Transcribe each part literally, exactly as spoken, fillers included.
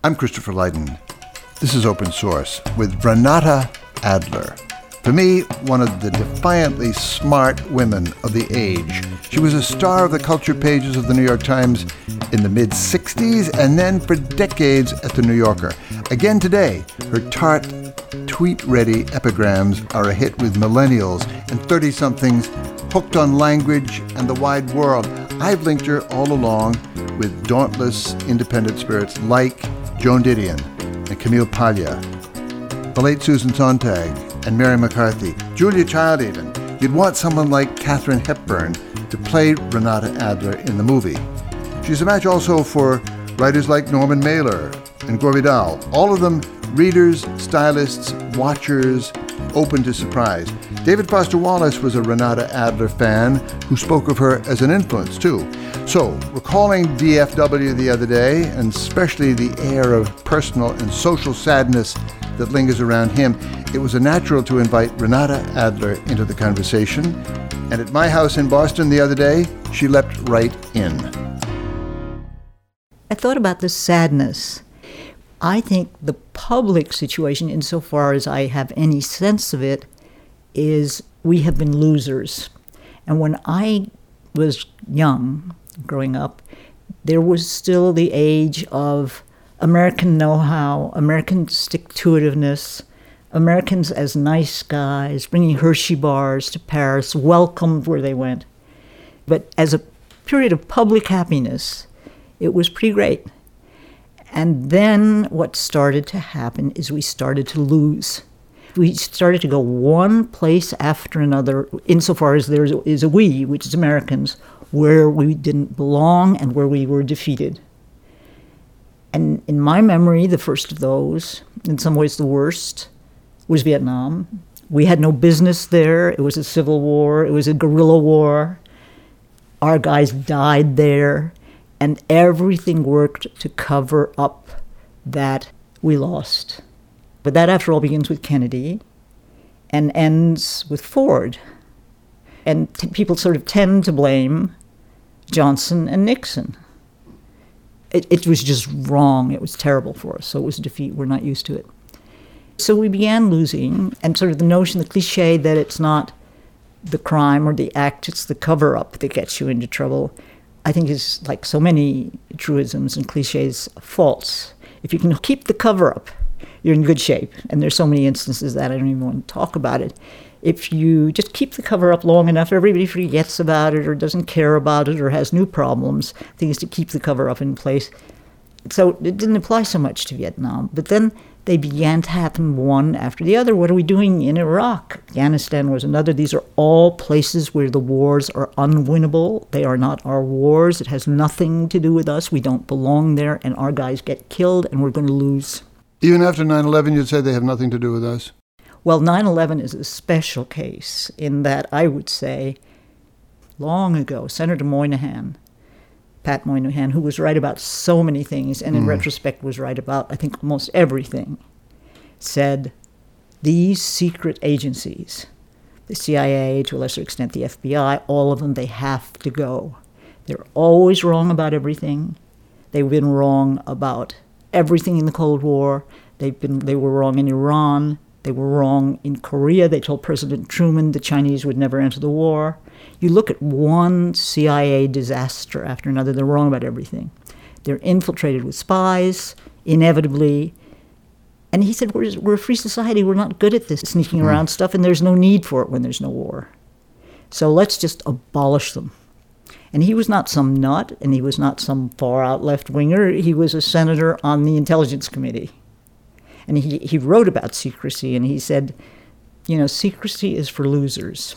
I'm Christopher Lydon. This is Open Source with Renata Adler. For me, one of the defiantly smart women of the age. She was a star of the culture pages of the New York Times in the mid-sixties and then for decades at the New Yorker. Again today, her tart, tweet-ready epigrams are a hit with millennials and thirty-somethings hooked on language and the wide world. I've linked her all along with dauntless, independent spirits like Joan Didion and Camille Paglia, the late Susan Sontag, and Mary McCarthy, Julia Child even. You'd want someone like Katharine Hepburn to play Renata Adler in the movie. She's a match also for writers like Norman Mailer and Gore Vidal, all of them readers, stylists, watchers, open to surprise. David Foster Wallace was a Renata Adler fan who spoke of her as an influence too. So, recalling D F W the other day, and especially the air of personal and social sadness that lingers around him, it was a natural to invite Renata Adler into the conversation. And at my house in Boston the other day, she leapt right in. I thought about the sadness. I think the public situation, insofar as I have any sense of it, is we have been losers. And when I was young, growing up, there was still the age of American know-how, American stick-to-itiveness, Americans as nice guys, bringing Hershey bars to Paris, welcomed where they went. But as a period of public happiness, it was pretty great. And then what started to happen is we started to lose. We started to go one place after another, insofar as there is a we, which is Americans, where we didn't belong and where we were defeated. And in my memory, the first of those, in some ways the worst, was Vietnam. We had no business there. It was a civil war. It was a guerrilla war. Our guys died there. And everything worked to cover up that we lost. But that, after all, begins with Kennedy and ends with Ford. And t- people sort of tend to blame Johnson and Nixon. It, it was just wrong. It was terrible for us. So it was a defeat. We're not used to it. So we began losing, and sort of the notion, the cliche that it's not the crime or the act, it's the cover-up that gets you into trouble, I think is, like so many truisms and cliches, false. If you can keep the cover-up, you're in good shape. And there's so many instances that I don't even want to talk about it. If you just keep the cover-up long enough, everybody forgets about it or doesn't care about it or has new problems. The thing is to keep the cover-up in place. So it didn't apply so much to Vietnam. But then they began to happen one after the other. What are we doing in Iraq? Afghanistan was another. These are all places where the wars are unwinnable. They are not our wars. It has nothing to do with us. We don't belong there, and our guys get killed, and we're going to lose. Even after nine eleven, you'd say they have nothing to do with us? Well, nine eleven is a special case in that I would say long ago, Senator Moynihan, Pat Moynihan, who was right about so many things, and in mm. retrospect was right about, I think, almost everything, said these secret agencies, the C I A, to a lesser extent the F B I, all of them, they have to go. They're always wrong about everything. They've been wrong about everything in the Cold War. They've been, they were wrong in Iran. They were wrong in Korea. They told President Truman the Chinese would never enter the war. You look at one C I A disaster after another, they're wrong about everything. They're infiltrated with spies, inevitably. And he said, we're, we're a free society, we're not good at this sneaking mm. around stuff, and there's no need for it when there's no war. So let's just abolish them. And he was not some nut, and he was not some far-out left-winger. He was a senator on the Intelligence Committee. And he, he wrote about secrecy, and he said, you know, secrecy is for losers.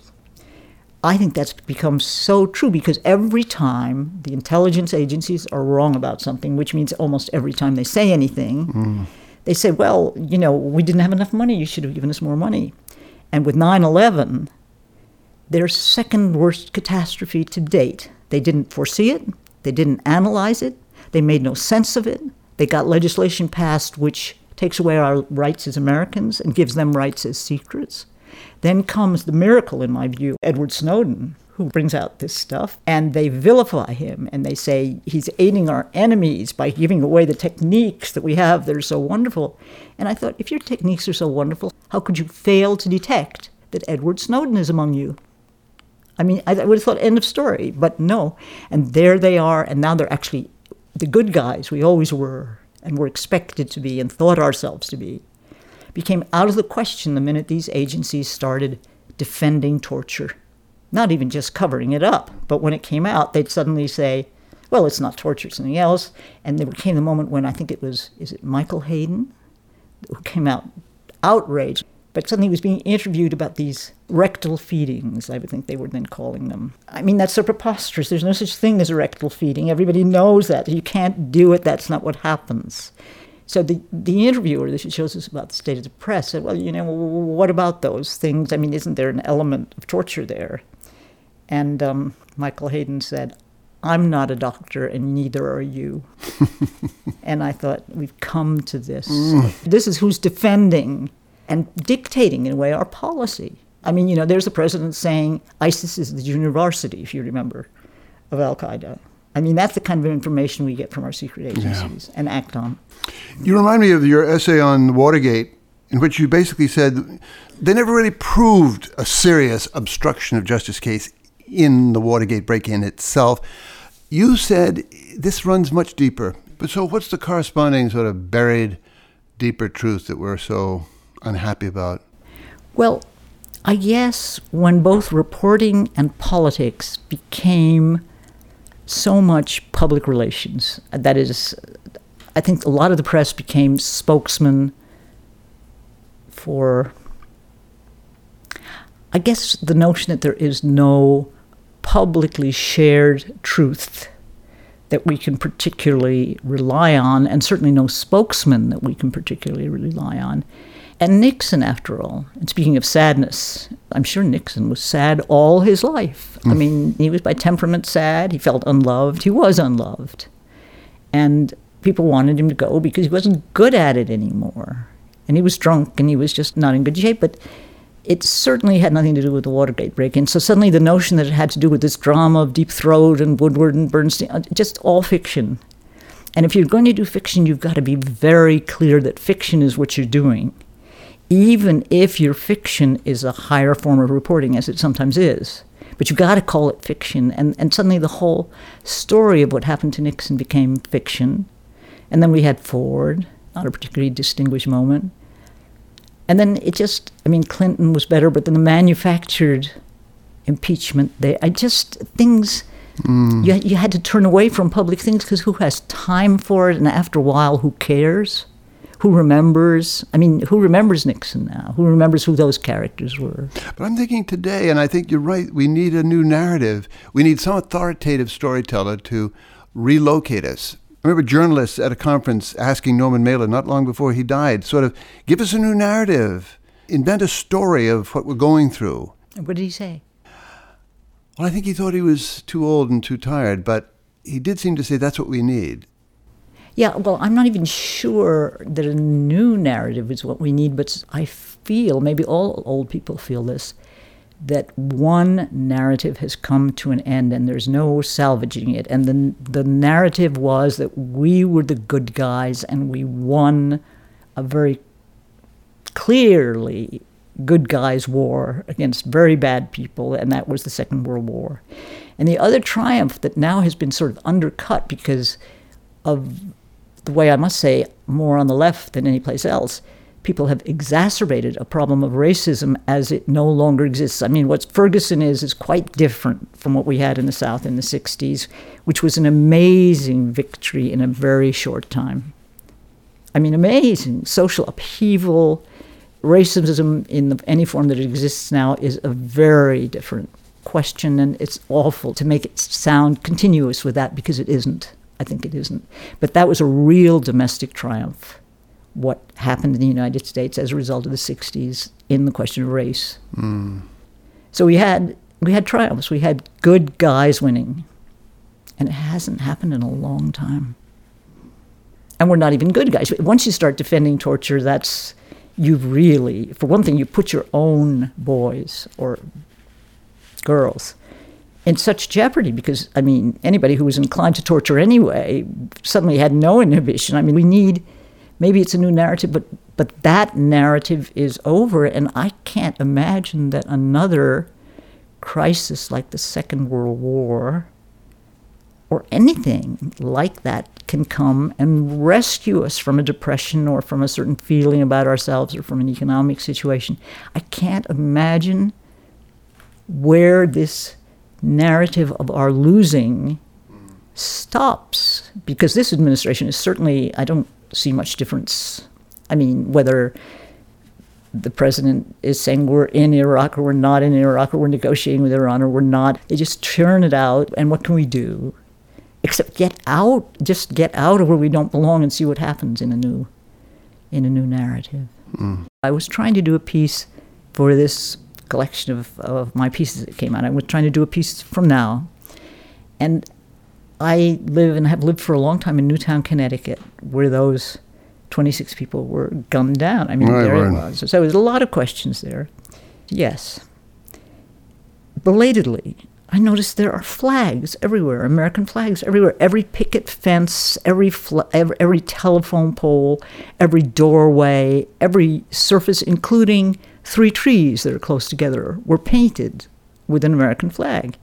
I think that's become so true because every time the intelligence agencies are wrong about something, which means almost every time they say anything, mm. they say, well, you know, we didn't have enough money. You should have given us more money. And with nine eleven, their second worst catastrophe to date. They didn't foresee it. They didn't analyze it. They made no sense of it. They got legislation passed which takes away our rights as Americans and gives them rights as secrets. Then comes the miracle, in my view, Edward Snowden, who brings out this stuff, and they vilify him, and they say he's aiding our enemies by giving away the techniques that we have that are so wonderful. And I thought, if your techniques are so wonderful, how could you fail to detect that Edward Snowden is among you? I mean, I would have thought end of story, but no. And there they are, and now they're actually the good guys we always were, and were expected to be, and thought ourselves to be, became out of the question the minute these agencies started defending torture. Not even just covering it up, but when it came out, they'd suddenly say, well, it's not torture, it's something else. And there came the moment when I think it was, is it Michael Hayden, who came out outraged, but suddenly he was being interviewed about these rectal feedings, I would think they were then calling them. I mean, that's so preposterous. There's no such thing as a rectal feeding. Everybody knows that. You can't do it. That's not what happens. So the, the interviewer, this shows us about the state of the press, said, well, you know, what about those things? I mean, isn't there an element of torture there? And um, Michael Hayden said, I'm not a doctor and neither are you. And I thought, we've come to this. Mm. This is who's defending and dictating, in a way, our policy. I mean, you know, there's the president saying ISIS is the junior varsity, if you remember, of Al-Qaeda. I mean, that's the kind of information we get from our secret agencies yeah. and act on. You remind me of your essay on Watergate, in which you basically said they never really proved a serious obstruction of justice case in the Watergate break-in itself. You said this runs much deeper. But so what's the corresponding sort of buried, deeper truth that we're so unhappy about? Well, I guess when both reporting and politics became so much public relations, that is, I think a lot of the press became spokesman for, I guess, the notion that there is no publicly shared truth that we can particularly rely on, and certainly no spokesman that we can particularly rely on. And Nixon, after all, and speaking of sadness, I'm sure Nixon was sad all his life. Mm. I mean, he was by temperament sad. He felt unloved. He was unloved. And people wanted him to go because he wasn't good at it anymore. And he was drunk and he was just not in good shape. But it certainly had nothing to do with the Watergate break-in. So suddenly the notion that it had to do with this drama of Deep Throat and Woodward and Bernstein, just all fiction. And if you're going to do fiction, you've got to be very clear that fiction is what you're doing, even if your fiction is a higher form of reporting, as it sometimes is. But you've got to call it fiction. And, and suddenly the whole story of what happened to Nixon became fiction. And then we had Ford, not a particularly distinguished moment. And then it just, I mean, Clinton was better, but then the manufactured impeachment, they, I just, things, mm. you, you had to turn away from public things because who has time for it? And after a while, who cares? Who remembers? I mean, who remembers Nixon now? Who remembers who those characters were? But I'm thinking today, and I think you're right, we need a new narrative. We need some authoritative storyteller to relocate us. I remember journalists at a conference asking Norman Mailer not long before he died, sort of, give us a new narrative, invent a story of what we're going through. What did he say? Well, I think he thought he was too old and too tired, but he did seem to say that's what we need. Yeah, well, I'm not even sure that a new narrative is what we need, but I feel, maybe all old people feel this, that one narrative has come to an end and there's no salvaging it. And the, the narrative was that we were the good guys and we won a very clearly good guys war against very bad people, and that was the Second World War. And the other triumph that now has been sort of undercut because of the way, I must say, more on the left than any place else, people have exacerbated a problem of racism as it no longer exists. I mean, what Ferguson is is quite different from what we had in the South in the sixties, which was an amazing victory in a very short time. I mean, amazing social upheaval. Racism in the, any form that it exists now is a very different question, and it's awful to make it sound continuous with that because it isn't. I think it isn't. But that was a real domestic triumph, what happened in the United States as a result of the sixties in the question of race. Mm. So we had we had triumphs. We had good guys winning. And it hasn't happened in a long time. And we're not even good guys. Once you start defending torture, that's, you've really, for one thing, you put your own boys or girls in such jeopardy because, I mean, anybody who was inclined to torture anyway suddenly had no inhibition. I mean, we need, maybe it's a new narrative, but, but that narrative is over, and I can't imagine that another crisis like the Second World War or anything like that can come and rescue us from a depression or from a certain feeling about ourselves or from an economic situation. I can't imagine where this narrative of our losing stops, because this administration is certainly, I don't see much difference. I mean, whether the president is saying we're in Iraq or we're not in Iraq or we're negotiating with Iran or we're not, they just churn it out, and what can we do? Except get out, just get out of where we don't belong and see what happens in a new, in a new narrative. Mm. I was trying to do a piece for this collection of, of my pieces that came out. I was trying to do a piece from now. And I live and have lived for a long time in Newtown, Connecticut, where those twenty-six people were gunned down. I mean, right, there right. it was. So there's a lot of questions there. Yes. Belatedly, I noticed there are flags everywhere, American flags everywhere. Every picket fence, every, fl- every every telephone pole, every doorway, every surface, including three trees that are close together, were painted with an American flag.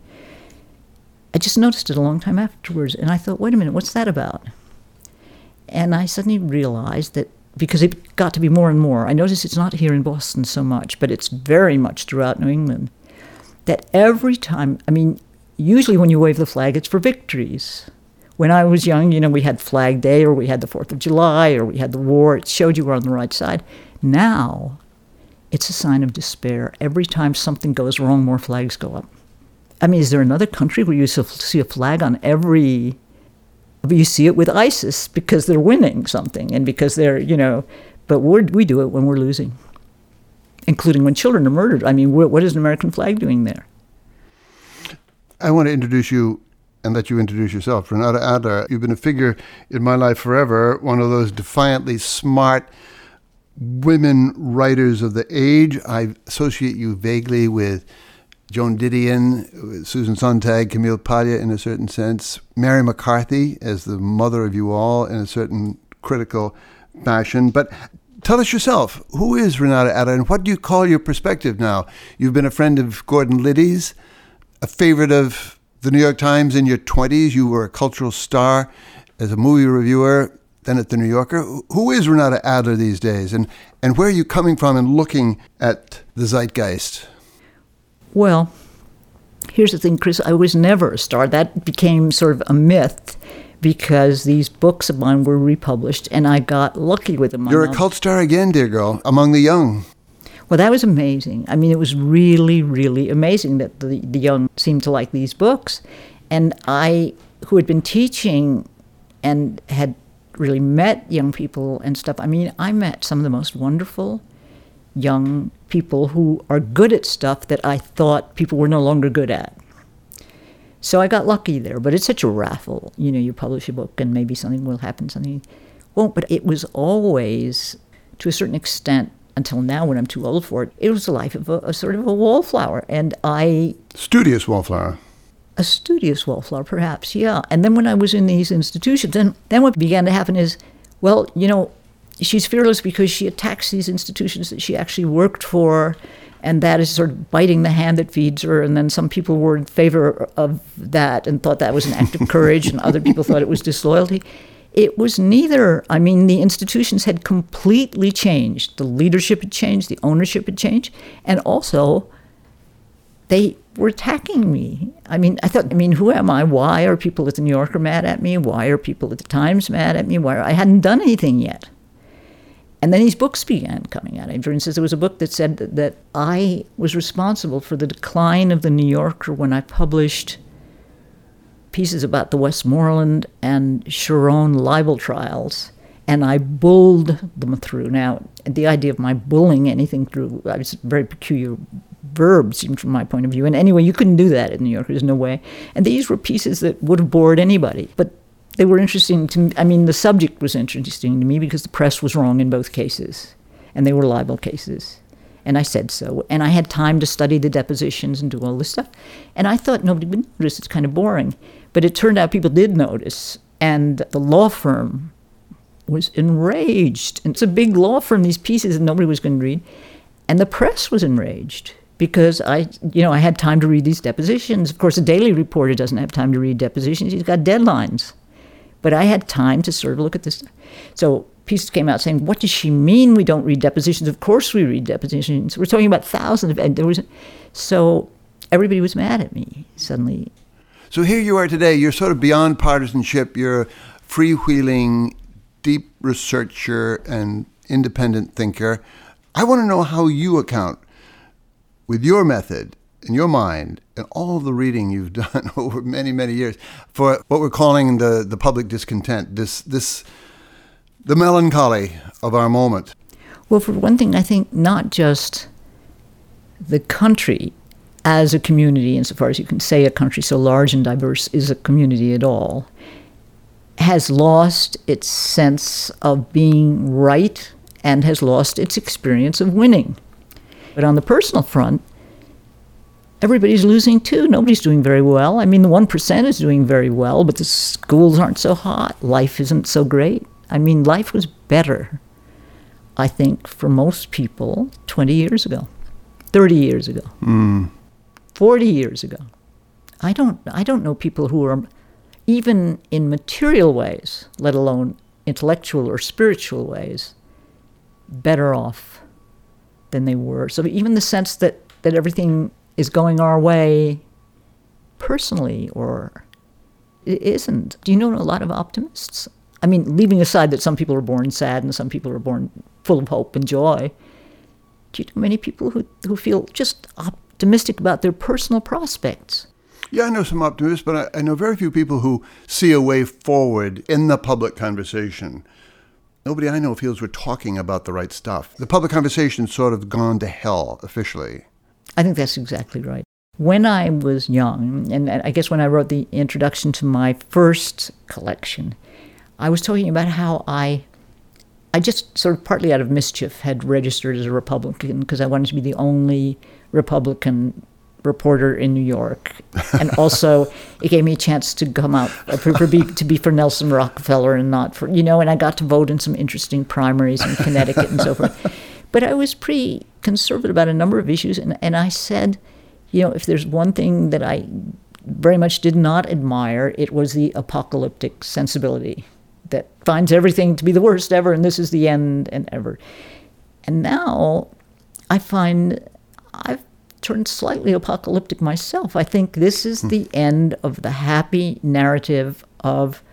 I just noticed it a long time afterwards, and I thought, wait a minute, what's that about? And I suddenly realized that, because it got to be more and more, I noticed it's not here in Boston so much, but it's very much throughout New England, that every time, I mean, usually when you wave the flag, it's for victories. When I was young, you know, we had Flag Day, or we had the fourth of July, or we had the war. It showed you were on the right side. Now, it's a sign of despair. Every time something goes wrong, more flags go up. I mean, is there another country where you see a flag on every... You see it with ISIS because they're winning something and because they're, you know... But we're, we do it when we're losing, including when children are murdered. I mean, what is an American flag doing there? I want to introduce you and let you introduce yourself. Renata Adler, you've been a figure in my life forever, one of those defiantly smart women writers of the age. I associate you vaguely with Joan Didion, Susan Sontag, Camille Paglia in a certain sense, Mary McCarthy as the mother of you all in a certain critical fashion. But tell us yourself, who is Renata Adler and what do you call your perspective now? You've been a friend of Gordon Liddy's, a favorite of the New York Times in your twenties. You were a cultural star as a movie reviewer, then at the New Yorker. Who is Renata Adler these days? And, and where are you coming from in looking at the zeitgeist? Well, here's the thing, Chris. I was never a star. That became sort of a myth because these books of mine were republished, and I got lucky with them. You're a cult star again, dear girl, among the young. Well, that was amazing. I mean, it was really, really amazing that the, the young seemed to like these books. And I, who had been teaching and had really met young people and stuff, I mean, I met some of the most wonderful young people who are good at stuff that I thought people were no longer good at. So I got lucky there, but it's such a raffle. You know, you publish a book and maybe something will happen, something won't. But it was always, to a certain extent, until now when I'm too old for it, it was the life of a, a sort of a wallflower. And I... Studious wallflower. A studious wallflower, perhaps, yeah. And then when I was in these institutions, then, then what began to happen is, well, you know, she's fearless because she attacks these institutions that she actually worked for, and that is sort of biting the hand that feeds her. And then some people were in favor of that and thought that was an act of courage, and other people thought it was disloyalty. It was neither. I mean, the institutions had completely changed. The leadership had changed, the ownership had changed, and also they were attacking me. I mean, I thought, I mean, who am I? Why are people at the New Yorker mad at me? Why are people at the Times mad at me? Why are, I hadn't done anything yet. And then these books began coming out. For instance, there was a book that said that, that I was responsible for the decline of the New Yorker when I published pieces about the Westmoreland and Sharon libel trials, and I bulled them through. Now, the idea of my bullying anything through, I was a very peculiar verb, seemed from my point of view. And anyway, you couldn't do that in New York. There's no way. And these were pieces that would have bored anybody. But they were interesting to me. I mean, the subject was interesting to me because the press was wrong in both cases, and they were libel cases. And I said so. And I had time to study the depositions and do all this stuff. And I thought nobody would notice. It's kind of boring. But it turned out people did notice. And the law firm was enraged. And it's a big law firm, these pieces that nobody was going to read. And the press was enraged because I, you know, I had time to read these depositions. Of course, a daily reporter doesn't have time to read depositions. He's got deadlines. But I had time to sort of look at this. So pieces came out saying, what does she mean we don't read depositions? Of course we read depositions. We're talking about thousands of, and there was, so everybody was mad at me suddenly. So here you are today. You're sort of beyond partisanship. You're a freewheeling, deep researcher and independent thinker. I want to know how you account with your method in your mind and all of the reading you've done over many, many years for what we're calling the, the public discontent, this this the melancholy of our moment. Well, for one thing, I think not just the country as a community, insofar as you can say a country so large and diverse is a community at all, has lost its sense of being right and has lost its experience of winning. But on the personal front, everybody's losing too. Nobody's doing very well. I mean, the one percent is doing very well, but the schools aren't so hot. Life isn't so great. I mean, life was better, I think, for most people twenty years ago, thirty years ago, mm. forty years ago. I don't, I don't know people who are, even in material ways, let alone intellectual or spiritual ways, better off than they were. So even the sense that, that everything is going our way personally, or it isn't. Do you know a lot of optimists? I mean, leaving aside that some people are born sad and some people are born full of hope and joy, do you know many people who, who feel just optimistic about their personal prospects? Yeah, I know some optimists, but I, I know very few people who see a way forward in the public conversation. Nobody I know feels we're talking about the right stuff. The public conversation's sort of gone to hell officially. I think that's exactly right. When I was young, and I guess when I wrote the introduction to my first collection, I was talking about how I, I just sort of partly out of mischief had registered as a Republican because I wanted to be the only Republican reporter in New York. And also it gave me a chance to come out, for, for be, to be for Nelson Rockefeller and not for, you know, and I got to vote in some interesting primaries in Connecticut and so forth. But I was pretty conservative about a number of issues, and, and I said, you know, if there's one thing that I very much did not admire, it was the apocalyptic sensibility that finds everything to be the worst ever, and this is the end and ever. And now I find I've turned slightly apocalyptic myself. I think this is the end of the happy narrative of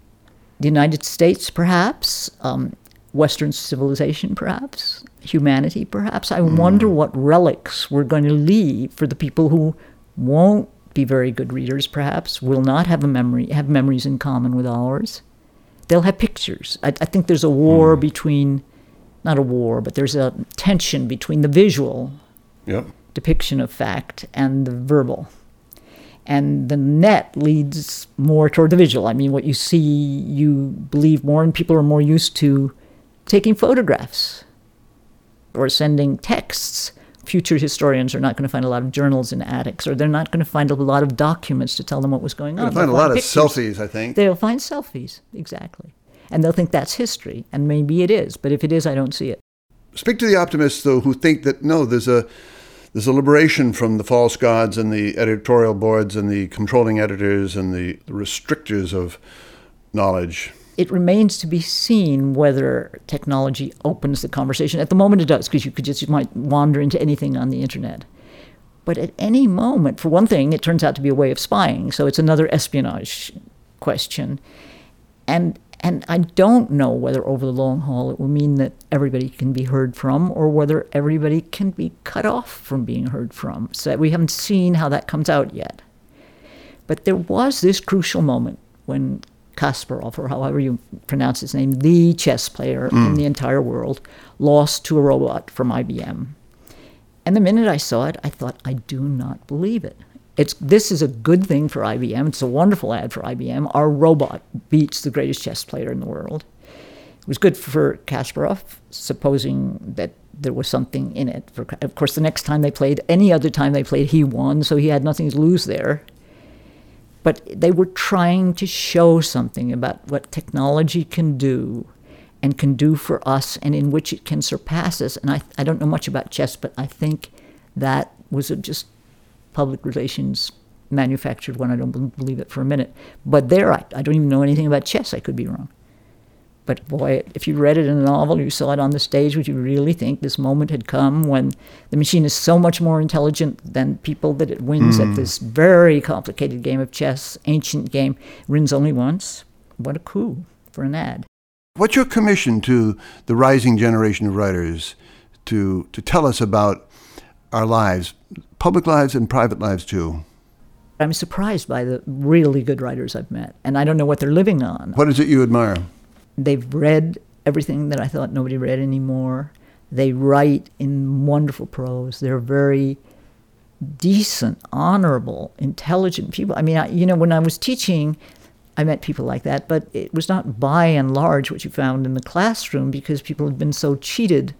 the United States, perhaps, um, Western civilization, perhaps, humanity, perhaps. I mm. wonder what relics we're going to leave for the people who won't be very good readers, perhaps, will not have a memory, have memories in common with ours. They'll have pictures. I, I think there's a war mm. between, not a war, but there's a tension between the visual yep. depiction of fact and the verbal. And the net leads more toward the visual. I mean, what you see, you believe more, and people are more used to taking photographs or sending texts. Future historians are not going to find a lot of journals in attics, or they're not going to find a lot of documents to tell them what was going on. They'll find they'll a lot pictures. of selfies, I think. They'll find selfies, exactly. And they'll think that's history, and maybe it is, but if it is, I don't see it. Speak to the optimists, though, who think that, no, there's a there's a liberation from the false gods and the editorial boards and the controlling editors and the restrictors of knowledge. It remains to be seen whether technology opens the conversation. At the moment it does, because you could just you might wander into anything on the internet. But at any moment, for one thing, it turns out to be a way of spying, so it's another espionage question. And and I don't know whether over the long haul it will mean that everybody can be heard from, or whether everybody can be cut off from being heard from. So we haven't seen how that comes out yet. But there was this crucial moment when Kasparov, or however you pronounce his name, the chess player mm. in the entire world, lost to a robot from I B M. And the minute I saw it, I thought, I do not believe it. It's this is a good thing for I B M. It's a wonderful ad for I B M. Our robot beats the greatest chess player in the world. was good for Kasparov, supposing that there was something in it. For, of course, the next time they played, any other time they played, he won, so he had nothing to lose there. But they were trying to show something about what technology can do and can do for us and in which it can surpass us. And I, I don't know much about chess, but I think that was a just public relations manufactured one. I don't believe it for a minute. But there, I, I don't even know anything about chess. I could be wrong. But boy, if you read it in a novel, you saw it on the stage, would you really think this moment had come when the machine is so much more intelligent than people that it wins mm. at this very complicated game of chess, ancient game, wins only once? What a coup for an ad. What's your commission to the rising generation of writers to to tell us about our lives, public lives and private lives too? I'm surprised by the really good writers I've met, and I don't know what they're living on. What is it you admire? They've read everything that I thought nobody read anymore. They write in wonderful prose. They're very decent, honorable, intelligent people. I mean, I, you know, when I was teaching, I met people like that, but it was not by and large what you found in the classroom because people had been so cheated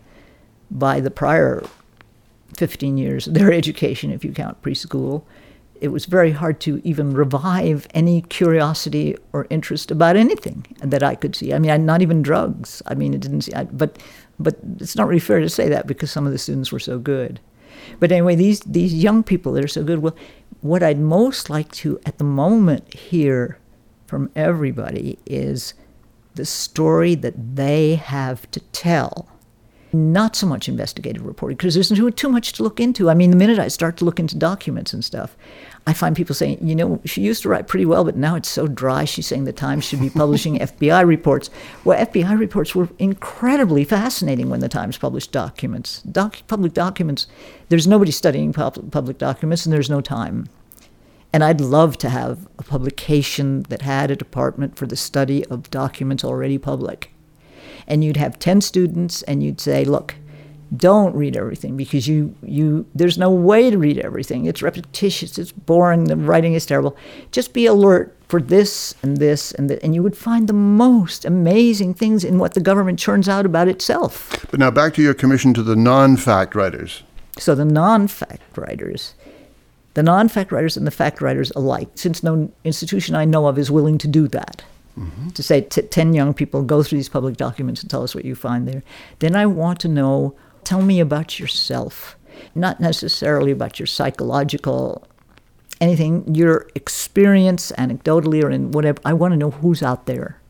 by the prior fifteen years of their education, if you count preschool. It was very hard to even revive any curiosity or interest about anything that I could see. I mean, not even drugs. I mean, it didn't see, I, but but it's not really fair to say that because some of the students were so good. But anyway, these these young people that are so good, well, what I'd most like to, at the moment, hear from everybody is the story that they have to tell. Not so much investigative reporting, because there's too, too much to look into. I mean, the minute I start to look into documents and stuff, I find people saying, you know, she used to write pretty well, but now it's so dry. She's saying the Times should be publishing F B I reports. Well, F B I reports were incredibly fascinating when the Times published documents. Doc, public documents, there's nobody studying pub, public documents, and there's no time. And I'd love to have a publication that had a department for the study of documents already public. And you'd have ten students, and you'd say, look, don't read everything because you, you there's no way to read everything. It's repetitious, it's boring, the writing is terrible. Just be alert for this and this and that, and you would find the most amazing things in what the government churns out about itself. But now back to your commission to the non-fact writers. So the non-fact writers, the non-fact writers and the fact writers alike, since no institution I know of is willing to do that. Mm-hmm. To say t- ten young people, go through these public documents and tell us what you find there. Then I want to know, tell me about yourself. Not necessarily about your psychological, anything, your experience, anecdotally or in whatever. I want to know who's out there.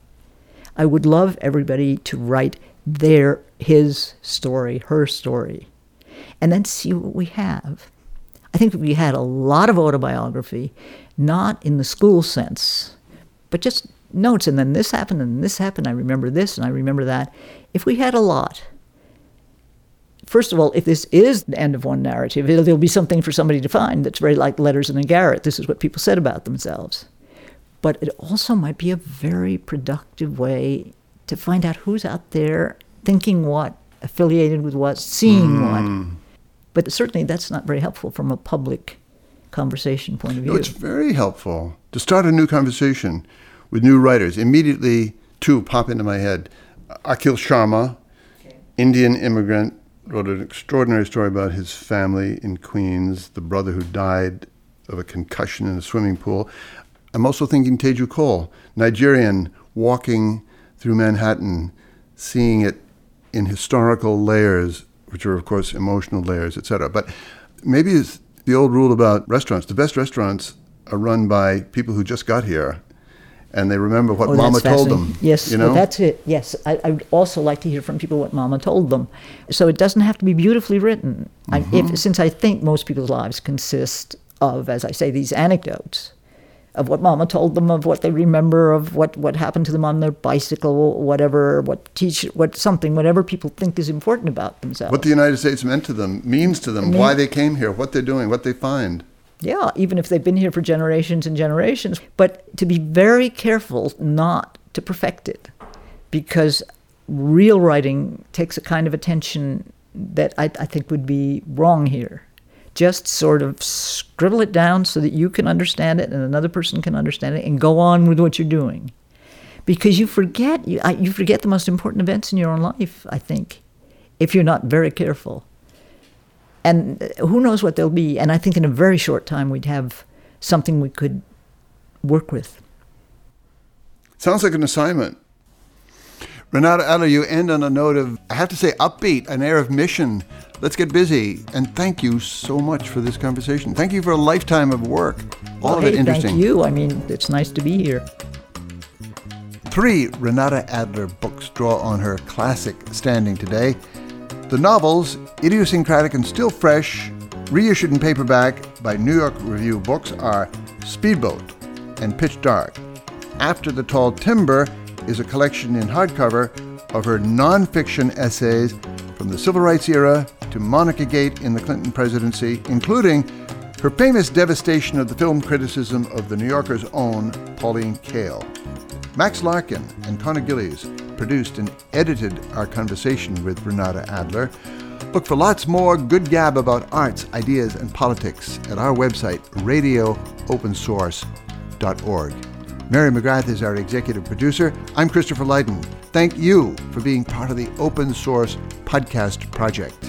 I would love everybody to write their, his story, her story, and then see what we have. I think if we had a lot of autobiography, not in the school sense, but just notes, and then this happened, and this happened, I remember this, and I remember that. If we had a lot, first of all, if this is the end of one narrative, it'll, there'll be something for somebody to find that's very like Letters in a Garret. This is what people said about themselves. But it also might be a very productive way to find out who's out there thinking what, affiliated with what, seeing mm. what. But certainly that's not very helpful from a public conversation point of view. No, it's very helpful to start a new conversation with new writers. Immediately, two pop into my head. Akhil Sharma, okay. Indian immigrant, wrote an extraordinary story about his family in Queens, the brother who died of a concussion in a swimming pool. I'm also thinking Teju Cole, Nigerian, walking through Manhattan, seeing it in historical layers, which are, of course, emotional layers, et cetera. But maybe it's the old rule about restaurants. The best restaurants are run by people who just got here, and they remember what oh, Mama told them. Yes, you know? Well, that's it. Yes, I, I would also like to hear from people what Mama told them. So it doesn't have to be beautifully written. Mm-hmm. I, if, since I think most people's lives consist of, as I say, these anecdotes of what Mama told them, of what they remember, of what, what happened to them on their bicycle, whatever, what teach, what something, whatever people think is important about themselves. What the United States meant to them, means to them, I mean, why they came here, what they're doing, what they find. Yeah, even if they've been here for generations and generations. But to be very careful not to perfect it, because real writing takes a kind of attention that I, I think would be wrong here. Just sort of scribble it down so that you can understand it and another person can understand it and go on with what you're doing. because you forget you, I, you forget the most important events in your own life, I think, if you're not very careful. And who knows what they'll be. And I think in a very short time we'd have something we could work with. Sounds like an assignment. Renata Adler, you end on a note of, I have to say, upbeat, an air of mission. Let's get busy. And thank you so much for this conversation. Thank you for a lifetime of work. All well, of it hey, interesting. Thank you. I mean, it's nice to be here. Three Renata Adler books draw on her classic standing today. The novels, idiosyncratic and still fresh, reissued in paperback by New York Review Books, are Speedboat and Pitch Dark. After the Tall Timber is a collection in hardcover of her nonfiction essays from the Civil Rights era to Monica Gate in the Clinton presidency, including her famous devastation of the film criticism of the New Yorker's own Pauline Kael. Max Larkin and Connor Gillies produced and edited our conversation with Renata Adler. Look for lots more good gab about arts, ideas, and politics at our website, radio open source dot org. Mary McGrath is our executive producer. I'm Christopher Lydon. Thank you for being part of the Open Source Podcast Project.